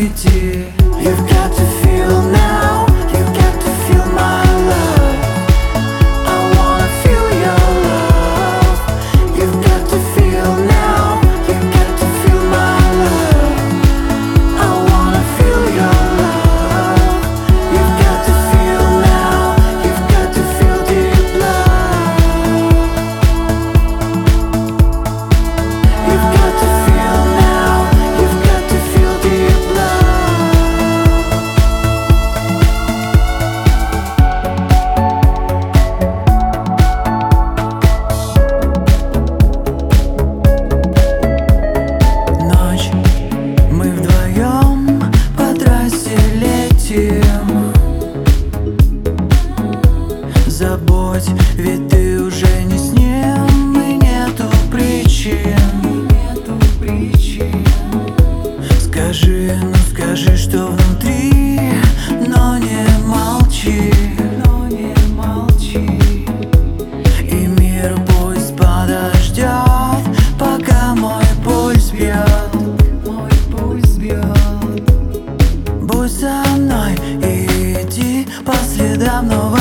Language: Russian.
найти. You've got to feel now, you've got to feel my love. I wanna feel your love. You've got to feel now, you've got to feel my love. I wanna feel your love. You've got to feel now, you've got to feel deep love. You've got to feel now, you've got to feel deep love. Ночь, мы вдвоем по трассе летим. Забудь, ведь ты уже не с ним, и нету причин. Скажи, ну скажи, что внутри, но не молчи. И мир пусть подождет, пока мой пульс бьет. Будь со мной и иди по следам нового